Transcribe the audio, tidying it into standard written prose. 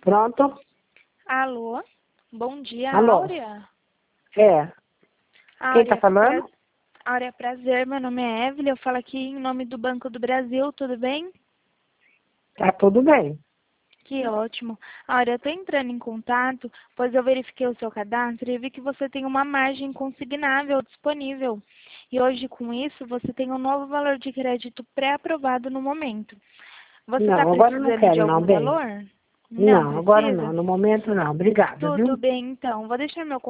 Pronto? Alô? Bom dia, Alô? Áurea? É. Quem tá falando? Áurea, prazer. Meu nome é Evelyn. Eu falo aqui em nome do Banco do Brasil. Tudo bem? Tá tudo bem. Que ótimo. Áurea, eu tô entrando em contato, pois eu verifiquei o seu cadastro e vi que você tem uma margem consignável disponível. E hoje, com isso, você tem um novo valor de crédito pré-aprovado no momento. Você está Não, agora eu não precisando de quero não, algum bem. valor? Não Não, agora precisa? não. No momento não. Obrigada, Tudo viu? bem, então. Vou deixar meu